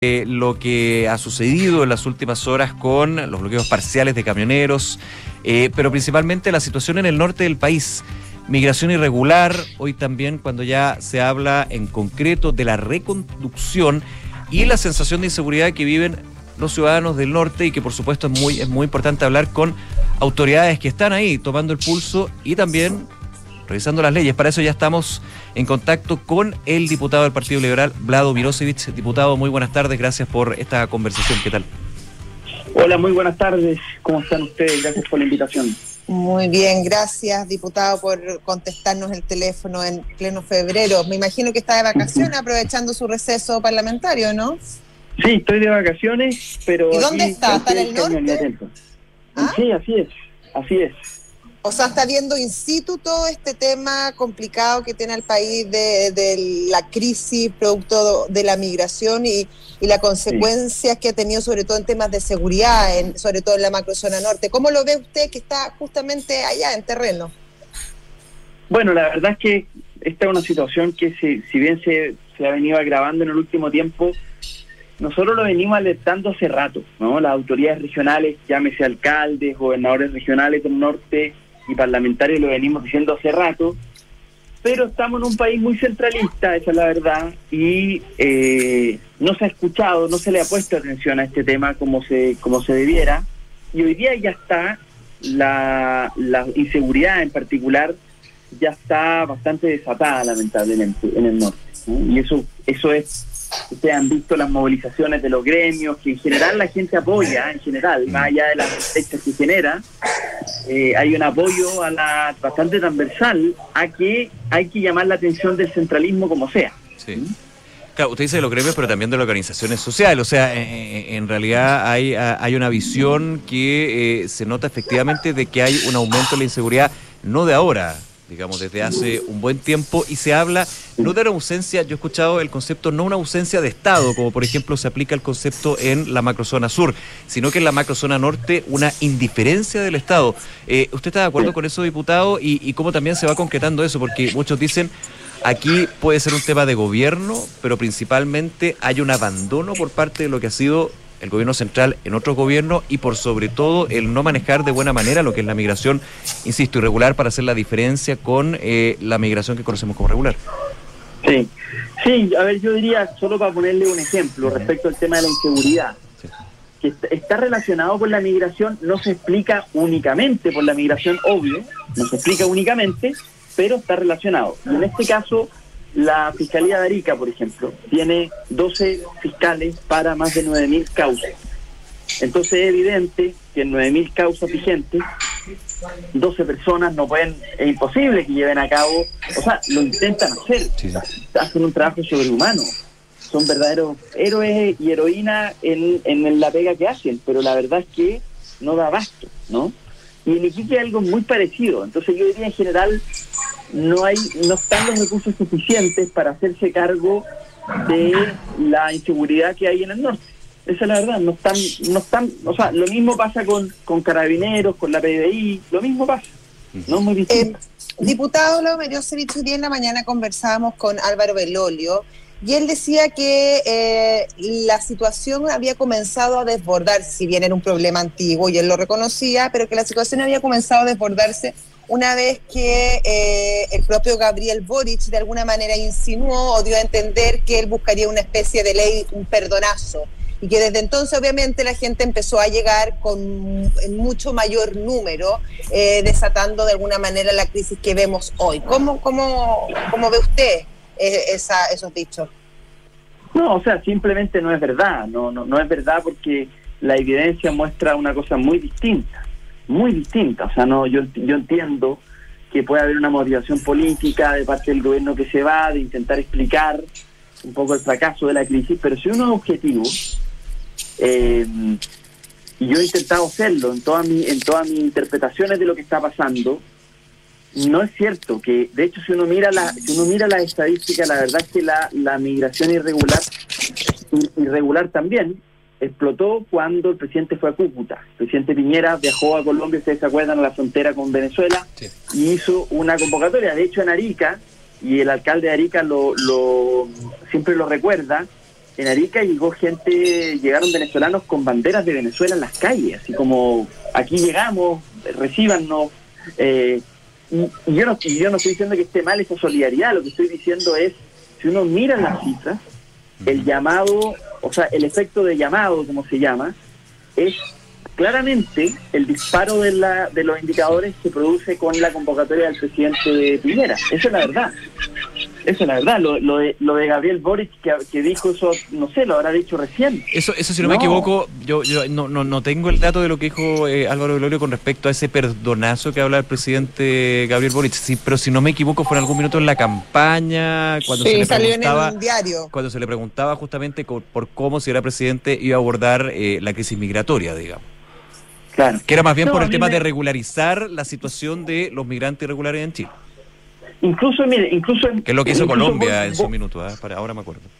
Lo que ha sucedido en las últimas horas con los bloqueos parciales de camioneros, pero principalmente la situación en el norte del país. Migración irregular, hoy también cuando ya se habla en concreto de la reconducción y la sensación de inseguridad que viven los ciudadanos del norte y que por supuesto es muy importante hablar con autoridades que están ahí tomando el pulso y también revisando las leyes. Para eso ya estamos en contacto con el diputado del Partido Liberal, Vlado Mirosevic. Diputado, muy buenas tardes, gracias por esta conversación. ¿Qué tal? Hola, muy buenas tardes. ¿Cómo están ustedes? Gracias por la invitación. Muy bien, gracias, diputado, por contestarnos el teléfono en pleno febrero. Me imagino que está de vacaciones, aprovechando su receso parlamentario, ¿no? Sí, estoy de vacaciones, pero... ¿Y dónde está? ¿Está en el norte? ¿Ah? Sí, así es. O sea, está viendo in situ todo este tema complicado que tiene el país de la crisis producto de la migración y las consecuencias que ha tenido sobre todo en temas de seguridad, sobre todo en la macrozona norte. ¿Cómo lo ve usted que está justamente allá en terreno? Bueno, la verdad es que esta es una situación que si bien se ha venido agravando en el último tiempo, nosotros lo venimos alertando hace rato, ¿no? Las autoridades regionales, llámese alcaldes, gobernadores regionales del norte y parlamentarios, lo venimos diciendo hace rato, pero estamos en un país muy centralista, esa es la verdad, y no se ha escuchado, no se le ha puesto atención a este tema como se debiera, y hoy día ya está la inseguridad en particular, ya está bastante desatada lamentablemente en el norte, ¿no? Y eso es, ustedes han visto las movilizaciones de los gremios, que en general la gente apoya, más allá de las fechas que genera, hay un apoyo bastante transversal a que hay que llamar la atención del centralismo como sea. Sí. Claro, usted dice de los gremios, pero también de las organizaciones sociales. O sea, en realidad hay una visión que se nota efectivamente de que hay un aumento de la inseguridad, no de ahora, digamos, desde hace un buen tiempo, y se habla no de una ausencia, yo he escuchado el concepto, no una ausencia de Estado, como por ejemplo se aplica el concepto en la macrozona sur, sino que en la macrozona norte una indiferencia del Estado. ¿Usted está de acuerdo con eso, diputado? ¿Y cómo también se va concretando eso? Porque muchos dicen, aquí puede ser un tema de gobierno, pero principalmente hay un abandono por parte de lo que ha sido el gobierno central en otros gobiernos y por sobre todo el no manejar de buena manera lo que es la migración, insisto, irregular, para hacer la diferencia con la migración que conocemos como regular. Sí, a ver, yo diría, solo para ponerle un ejemplo respecto al tema de la inseguridad, que está relacionado con la migración, no se explica únicamente por la migración, obvio, no se explica únicamente, pero está relacionado. Y en este caso, la Fiscalía de Arica, por ejemplo, tiene 12 fiscales para más de 9.000 causas. Entonces es evidente que en 9.000 causas vigentes, 12 personas no pueden, es imposible que lleven a cabo, o sea, lo intentan hacer, hacen un trabajo sobrehumano, son verdaderos héroes y heroínas en la pega que hacen, pero la verdad es que no da abasto, ¿no? Y en Iquique hay algo muy parecido. Entonces yo diría en general no están los recursos suficientes para hacerse cargo de la inseguridad que hay en el norte. Esa es la verdad, no están, o sea, lo mismo pasa con Carabineros, con la PDI, lo mismo pasa, no es muy distinto. Diputado Vlado Mirosevic, hoy día en la mañana conversábamos con Álvaro Belolio y él decía que la situación había comenzado a desbordarse, si bien era un problema antiguo y él lo reconocía, pero que la situación había comenzado a desbordarse una vez que el propio Gabriel Boric de alguna manera insinuó o dio a entender que él buscaría una especie de ley, un perdonazo, y que desde entonces obviamente la gente empezó a llegar en mucho mayor número, desatando de alguna manera la crisis que vemos hoy. ¿Cómo ve usted esos dichos? No, o sea, simplemente no es verdad, no es verdad, porque la evidencia muestra una cosa muy distinta, o sea, no, yo entiendo que puede haber una motivación política de parte del gobierno que se va, de intentar explicar un poco el fracaso de la crisis, pero si uno es objetivo, y yo he intentado hacerlo en todas mis interpretaciones de lo que está pasando, no es cierto que, de hecho, si uno mira las estadísticas, la verdad es que la migración irregular también explotó cuando el presidente fue a Cúcuta. El presidente Piñera viajó a Colombia, ustedes se acuerdan, a la frontera con Venezuela, y hizo una convocatoria. De hecho, en Arica, y el alcalde de Arica siempre lo recuerda, en Arica llegaron venezolanos con banderas de Venezuela en las calles, así como aquí llegamos, recíbanos. Y yo no estoy diciendo que esté mal esa solidaridad, lo que estoy diciendo es, si uno mira las cifras, el llamado, o sea, el efecto de llamado, como se llama, es claramente el disparo de los indicadores que produce con la convocatoria del presidente Piñera. Esa es la verdad. Eso es la verdad. Lo de Gabriel Boric que dijo eso, no sé, lo habrá dicho recién. Eso si no me equivoco, yo no tengo el dato de lo que dijo Álvaro Belolio con respecto a ese perdonazo que habla el presidente Gabriel Boric. Sí, pero si no me equivoco fue en algún minuto en la campaña, cuando se le preguntaba, en un diario. Cuando se le preguntaba justamente por cómo, si era presidente, iba a abordar la crisis migratoria, digamos. Claro. Que era más bien por el tema de regularizar la situación de los migrantes irregulares en Chile. Incluso que es lo que hizo Colombia en su minuto, ahora me acuerdo.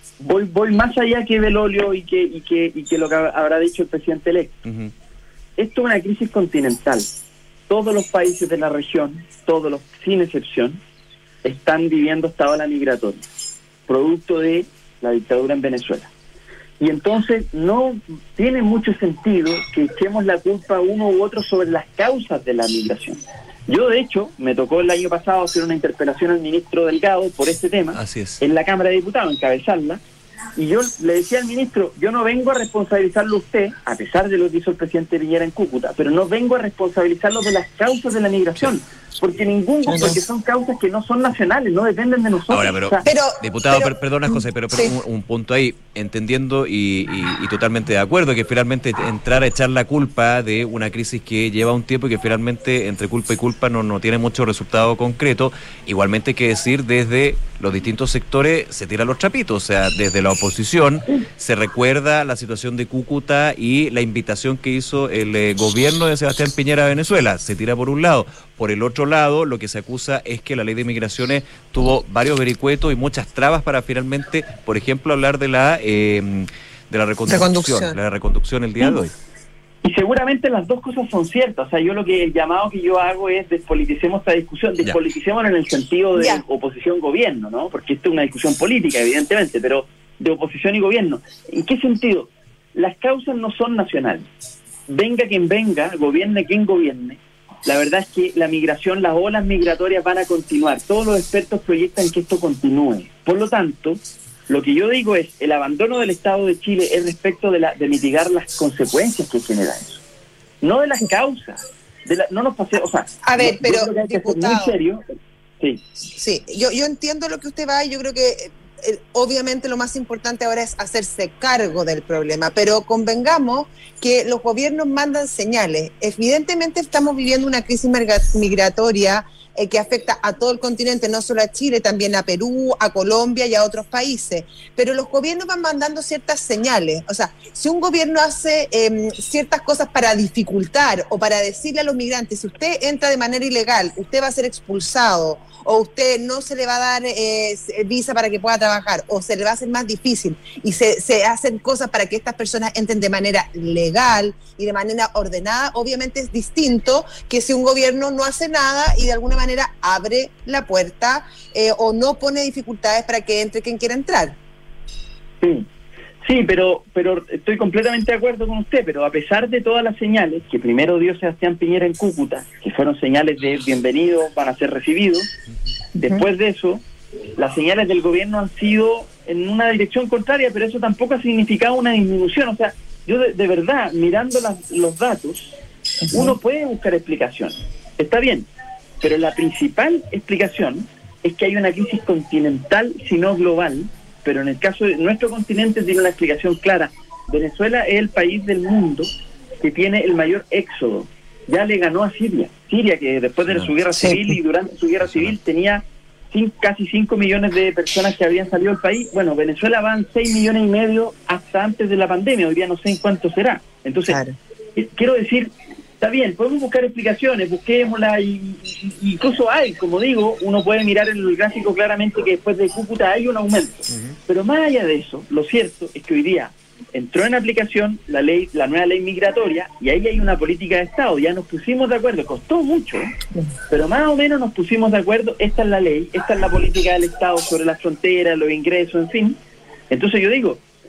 Voy más allá que Belolio y que lo que habrá dicho el presidente electo. Uh-huh. Esto es una crisis continental. Todos los países de la región, sin excepción, están viviendo esta ola migratoria, producto de la dictadura en Venezuela. Y entonces no tiene mucho sentido que echemos la culpa uno u otro sobre las causas de la migración. Yo, de hecho, me tocó el año pasado hacer una interpelación al ministro Delgado por este tema. Así es. En la Cámara de Diputados, encabezarla, y yo le decía al ministro, yo no vengo a responsabilizarlo a usted, a pesar de lo que hizo el presidente Piñera en Cúcuta, pero no vengo a responsabilizarlo de las causas de la migración, porque porque son causas que no son nacionales, no dependen de nosotros. Ahora, diputado, perdona José, pero sí. un punto ahí, entendiendo y totalmente de acuerdo, que finalmente entrar a echar la culpa de una crisis que lleva un tiempo y que finalmente entre culpa y culpa no tiene mucho resultado concreto. Igualmente hay que decir, desde los distintos sectores se tiran los trapitos, o sea, desde la oposición se recuerda la situación de Cúcuta y la invitación que hizo el gobierno de Sebastián Piñera a Venezuela, se tira por un lado. Por el otro lado, lo que se acusa es que la ley de migraciones tuvo varios vericuetos y muchas trabas para finalmente, por ejemplo, hablar de la reconducción el día de hoy. Y seguramente las dos cosas son ciertas. O sea, el llamado que yo hago es despoliticemos esta discusión, despoliticémosla en el sentido de oposición-gobierno, ¿no? Porque esto es una discusión política, evidentemente, pero de oposición y gobierno. ¿En qué sentido? Las causas no son nacionales. Venga quien venga, gobierne quien gobierne. La verdad es que la migración, las olas migratorias van a continuar. Todos los expertos proyectan que esto continúe. Por lo tanto, lo que yo digo es, el abandono del Estado de Chile es respecto de mitigar las consecuencias que genera eso. No de las causas. No nos pasemos, o sea... A ver, pero, diputado... Muy serio. Sí, yo entiendo lo que usted va y yo creo que... obviamente lo más importante ahora es hacerse cargo del problema, pero convengamos que los gobiernos mandan señales. Evidentemente estamos viviendo una crisis migratoria que afecta a todo el continente, no solo a Chile, también a Perú, a Colombia y a otros países. Pero los gobiernos van mandando ciertas señales. O sea, si un gobierno hace ciertas cosas para dificultar o para decirle a los migrantes, si usted entra de manera ilegal, usted va a ser expulsado, o usted no se le va a dar visa para que pueda trabajar, o se le va a hacer más difícil, y se hacen cosas para que estas personas entren de manera legal y de manera ordenada, obviamente es distinto que si un gobierno no hace nada y de alguna manera abre la puerta o no pone dificultades para que entre quien quiera entrar. Sí, pero estoy completamente de acuerdo con usted, pero a pesar de todas las señales que primero dio Sebastián Piñera en Cúcuta, que fueron señales de bienvenidos, van a ser recibidos, después de eso, las señales del gobierno han sido en una dirección contraria, pero eso tampoco ha significado una disminución. O sea, yo de verdad, mirando los datos, uno puede buscar explicaciones, está bien, pero la principal explicación es que hay una crisis continental, si no global, pero en el caso de nuestro continente tiene una explicación clara. Venezuela es el país del mundo que tiene el mayor éxodo. Ya le ganó a Siria. Siria, que después de su guerra civil y durante su guerra civil tenía casi 5 millones de personas que habían salido del país. Bueno, Venezuela van 6,5 millones hasta antes de la pandemia. Hoy día no sé en cuánto será. Entonces, quiero decir, está bien, podemos buscar explicaciones, busquémoslas, y incluso hay, como digo, uno puede mirar en el gráfico claramente que después de Cúcuta hay un aumento. Pero más allá de eso, lo cierto es que hoy día entró en aplicación la nueva ley migratoria, y ahí hay una política de Estado. Ya nos pusimos de acuerdo, costó mucho, pero más o menos nos pusimos de acuerdo. Esta es la ley, esta es la política del Estado sobre las fronteras, los ingresos, en fin. Entonces yo digo,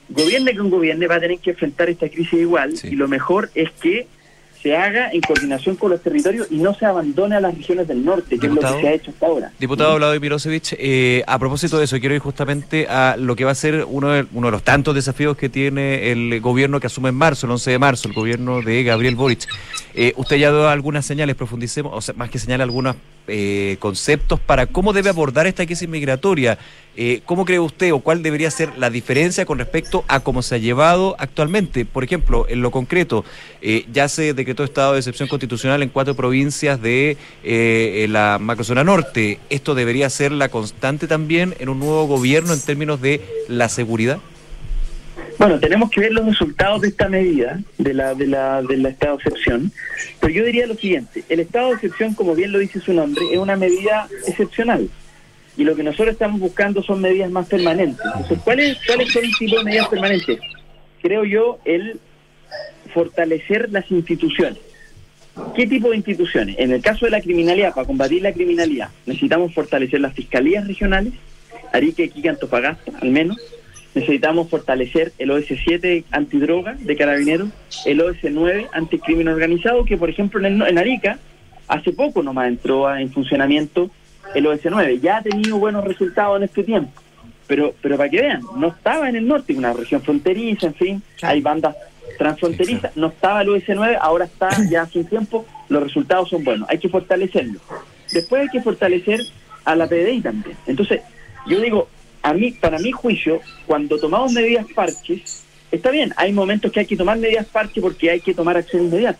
gobierne con gobierne, va a tener que enfrentar esta crisis igual, y lo mejor es que se haga en coordinación con los territorios y no se abandone a las regiones del norte, que Diputado, es lo que se ha hecho hasta ahora. Diputado Vladimir Mirosevich, a propósito de eso, quiero ir justamente a lo que va a ser uno de los tantos desafíos que tiene el gobierno que asume en marzo, el 11 de marzo, el gobierno de Gabriel Boric. Usted ya dio algunas señales, profundicemos, o sea, más que señales, algunos conceptos para cómo debe abordar esta crisis migratoria. ¿Cómo cree usted o cuál debería ser la diferencia con respecto a cómo se ha llevado actualmente? Por ejemplo, en lo concreto, ya se decretó estado de excepción constitucional en 4 provincias de la macrozona norte. ¿Esto debería ser la constante también en un nuevo gobierno en términos de la seguridad? Bueno, tenemos que ver los resultados de esta medida, del estado de excepción, pero yo diría lo siguiente: el estado de excepción, como bien lo dice su nombre, es una medida excepcional, y lo que nosotros estamos buscando son medidas más permanentes. Entonces, ¿cuáles son el tipo de medidas permanentes? Creo yo, el fortalecer las instituciones. ¿Qué tipo de instituciones? En el caso de la criminalidad, para combatir la criminalidad, necesitamos fortalecer las fiscalías regionales, Arica, Iquique, Antofagasta, al menos. Necesitamos fortalecer el OS7 antidroga de Carabineros, el OS9 anticrimen organizado, que por ejemplo en Arica hace poco nomás entró en funcionamiento el OS9. Ya ha tenido buenos resultados en este tiempo, pero para que vean, no estaba en el norte, una región fronteriza, en fin, hay bandas transfronterizas, no estaba el OS9, ahora está ya hace un tiempo, los resultados son buenos, hay que fortalecerlo. Después hay que fortalecer a la PDI también. Entonces, yo digo, para mi juicio, cuando tomamos medidas parches, está bien, hay momentos que hay que tomar medidas parches porque hay que tomar acción inmediata,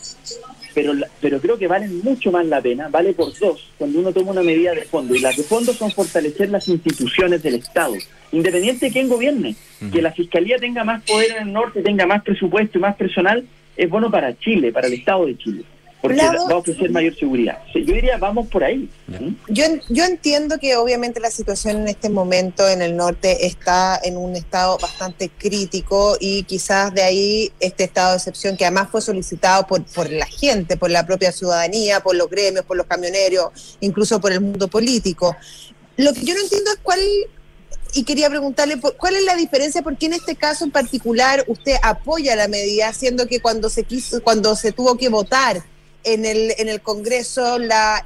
pero creo que valen mucho más la pena, vale por dos, cuando uno toma una medida de fondo, y las de fondo son fortalecer las instituciones del Estado, independiente de quién gobierne. Que la Fiscalía tenga más poder en el norte, tenga más presupuesto y más personal, es bueno para Chile, para el Estado de Chile, porque va a ofrecer mayor seguridad. Yo diría, vamos por ahí. Yo entiendo que obviamente la situación en este momento en el norte está en un estado bastante crítico, y quizás de ahí este estado de excepción, que además fue solicitado por la gente, por la propia ciudadanía, por los gremios, por los camioneros, incluso por el mundo político. Lo que yo no entiendo es y quería preguntarle cuál es la diferencia, porque en este caso en particular usted apoya la medida, siendo que cuando se tuvo que votar en el Congreso la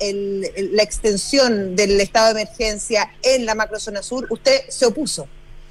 extensión del estado de emergencia en la macrozona sur, usted se opuso.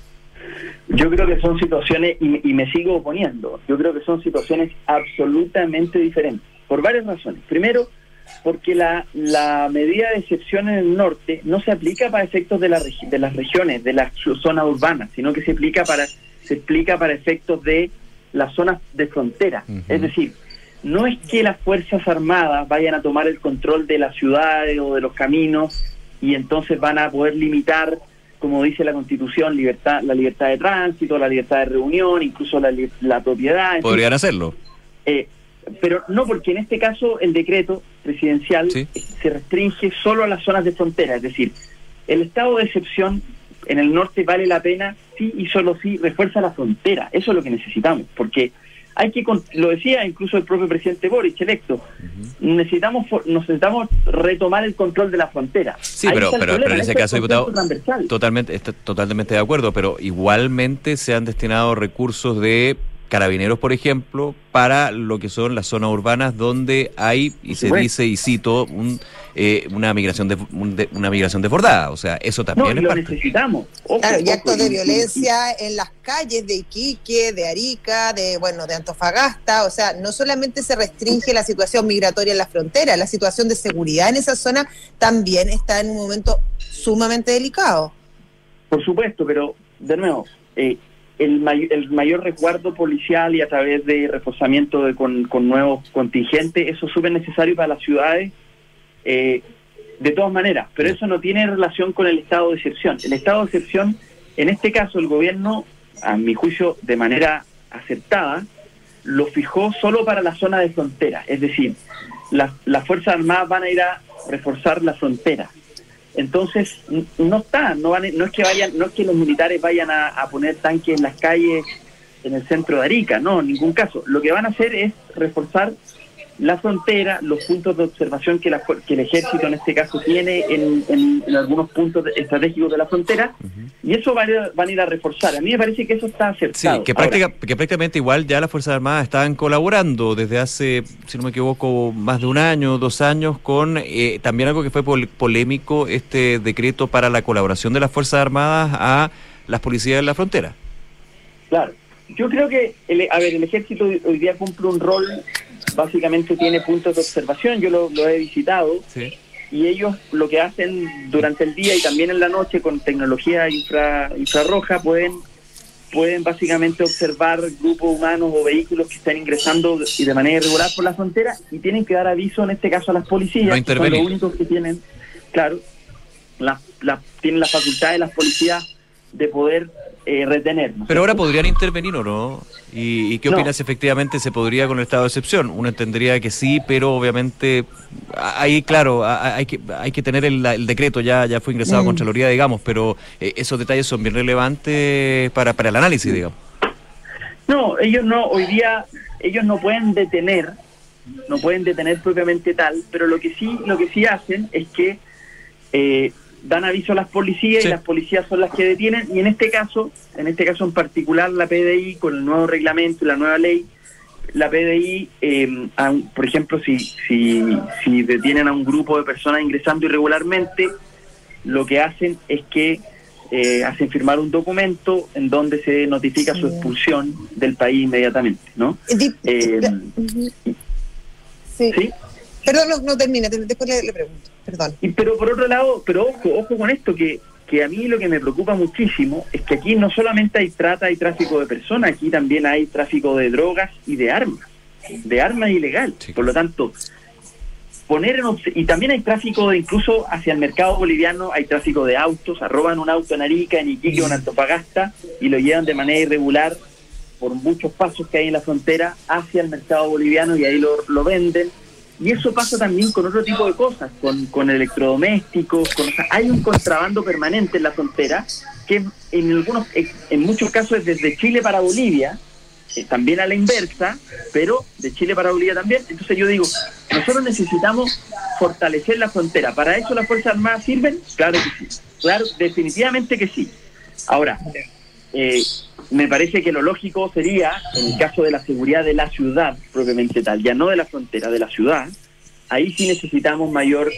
Yo creo que son situaciones, y me sigo oponiendo, yo creo que son situaciones absolutamente diferentes, por varias razones. Primero, porque la medida de excepción en el norte no se aplica para efectos de las regiones, de las zonas urbanas, sino que se explica para efectos de las zonas de frontera. Es decir, no es que las Fuerzas Armadas vayan a tomar el control de las ciudades o de los caminos y entonces van a poder limitar, como dice la Constitución, la libertad de tránsito, la libertad de reunión, incluso la propiedad. ¿Podrían hacerlo? Pero no, porque en este caso el decreto presidencial se restringe solo a las zonas de frontera, es decir, el estado de excepción en el norte vale la pena sí y solo si refuerza la frontera. Eso es lo que necesitamos, porque lo decía incluso el propio presidente Boric, electo, necesitamos retomar el control de la frontera. Sí, pero en ese caso, diputado, totalmente de acuerdo, pero igualmente se han destinado recursos de Carabineros, por ejemplo, para lo que son las zonas urbanas donde hay, y se dice, y cito, una migración desbordada. O sea, eso también es parte. Necesitamos. Claro, y actos de violencia en las calles de Iquique, de Arica, de Antofagasta. O sea, no solamente se restringe la situación migratoria en la frontera, la situación de seguridad en esa zona también está en un momento sumamente delicado. Por supuesto, pero de nuevo, el mayor resguardo policial y a través de reforzamiento con nuevos contingentes, eso es súper necesario para las ciudades, de todas maneras, pero eso no tiene relación con el estado de excepción. El estado de excepción, en este caso el gobierno, a mi juicio de manera acertada, lo fijó solo para la zona de frontera, es decir, las Fuerzas Armadas van a ir a reforzar la frontera. Entonces no es que los militares vayan a poner tanques en las calles en el centro de Arica, no, en ningún caso. Lo que van a hacer es reforzar la frontera, los puntos de observación que el ejército en este caso tiene en algunos puntos estratégicos de la frontera, y eso van a ir a reforzar. A mí me parece que eso está acertado. Sí, que prácticamente igual ya las Fuerzas Armadas estaban colaborando desde hace, si no me equivoco, más de 1 año, 2 años, con también algo que fue polémico, este decreto para la colaboración de las Fuerzas Armadas a las policías en la frontera. Claro. Yo creo que, el ejército hoy día cumple un rol, básicamente tiene puntos de observación, yo lo he visitado, sí. Y ellos lo que hacen durante el día y también en la noche con tecnología infrarroja pueden básicamente observar grupos humanos o vehículos que están ingresando de manera irregular por la frontera y tienen que dar aviso, en este caso a las policías, no que son los únicos que tienen, claro, tienen la facultad de las policías de poder retener. ¿No? Pero ahora podrían intervenir o no. ¿Y qué opinas si efectivamente se podría con el estado de excepción? Uno entendería que sí, pero obviamente ahí, claro, hay que tener el decreto, ya fue ingresado a Contraloría, digamos, pero esos detalles son bien relevantes para el análisis, digamos. No, hoy día ellos no pueden detener propiamente tal, pero lo que sí hacen es que dan aviso a las policías, sí. Y las policías son las que detienen, y en este caso en particular la PDI, con el nuevo reglamento y la nueva ley, la PDI, por ejemplo, si detienen a un grupo de personas ingresando irregularmente, lo que hacen es que hacen firmar un documento en donde se notifica su expulsión del país inmediatamente, ¿no? Sí. ¿Sí? Perdón, no termina, después le pregunto, perdón. Pero por otro lado, ojo con esto, que a mí lo que me preocupa muchísimo es que aquí no solamente hay trata y tráfico de personas, aquí también hay tráfico de drogas y de armas ilegal. Sí. Por lo tanto, y también hay tráfico incluso hacia el mercado boliviano, hay tráfico de autos, roban un auto en Arica, en Iquique o en Antofagasta y lo llevan de manera irregular por muchos pasos que hay en la frontera hacia el mercado boliviano y ahí lo venden. Y eso pasa también con otro tipo de cosas, con electrodomésticos, hay un contrabando permanente en la frontera que en muchos casos es desde Chile para Bolivia, también a la inversa, pero de Chile para Bolivia también. Entonces yo digo, nosotros necesitamos fortalecer la frontera. ¿Para eso las Fuerzas Armadas sirven? Claro que sí, claro, definitivamente que sí. Ahora, me parece que lo lógico sería, en el caso de la seguridad de la ciudad propiamente tal, ya no de la frontera, de la ciudad, ahí sí necesitamos mayor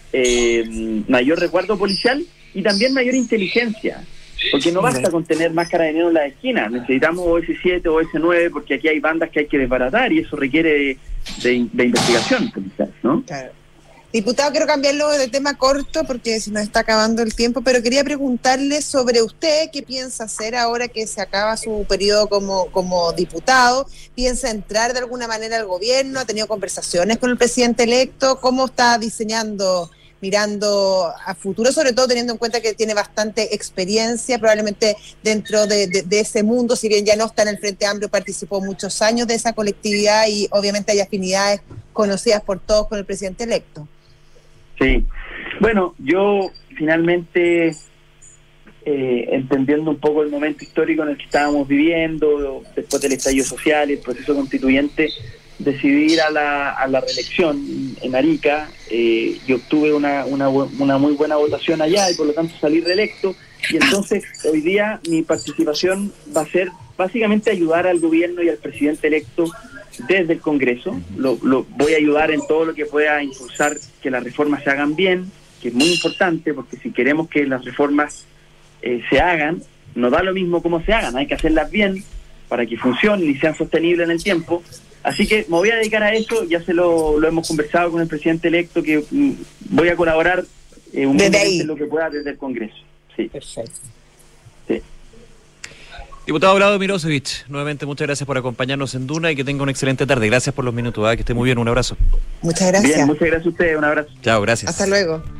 resguardo policial y también mayor inteligencia, porque no basta con tener más carabineros en la esquina, necesitamos OS7 o OS9, porque aquí hay bandas que hay que desbaratar y eso requiere de investigación policial, ¿no? Claro. Diputado, quiero cambiarlo de tema corto porque se nos está acabando el tiempo, pero quería preguntarle sobre usted, qué piensa hacer ahora que se acaba su periodo como diputado. ¿Piensa entrar de alguna manera al gobierno? ¿Ha tenido conversaciones con el presidente electo? ¿Cómo está diseñando, mirando a futuro, sobre todo teniendo en cuenta que tiene bastante experiencia, probablemente dentro de ese mundo, si bien ya no está en el Frente Amplio, participó muchos años de esa colectividad y obviamente hay afinidades conocidas por todos con el presidente electo? Sí, bueno, yo finalmente, entendiendo un poco el momento histórico en el que estábamos viviendo, después del estallido social y el proceso constituyente, decidí ir a la reelección en Arica y obtuve una muy buena votación allá y por lo tanto salí reelecto. Y entonces hoy día mi participación va a ser básicamente ayudar al gobierno y al presidente electo desde el Congreso. Lo voy a ayudar en todo lo que pueda impulsar que las reformas se hagan bien, que es muy importante, porque si queremos que las reformas se hagan, no da lo mismo cómo se hagan, hay que hacerlas bien para que funcionen y sean sostenibles en el tiempo. Así que me voy a dedicar a eso, ya lo hemos conversado con el presidente electo, que voy a colaborar humildemente en lo que pueda desde el Congreso. Sí. Perfecto. Sí. Diputado Vlado Mirosevic, nuevamente muchas gracias por acompañarnos en Duna y que tenga una excelente tarde. Gracias por los minutos, que esté muy bien, un abrazo. Muchas gracias. Bien, muchas gracias a ustedes, un abrazo. Chao, gracias. Hasta luego.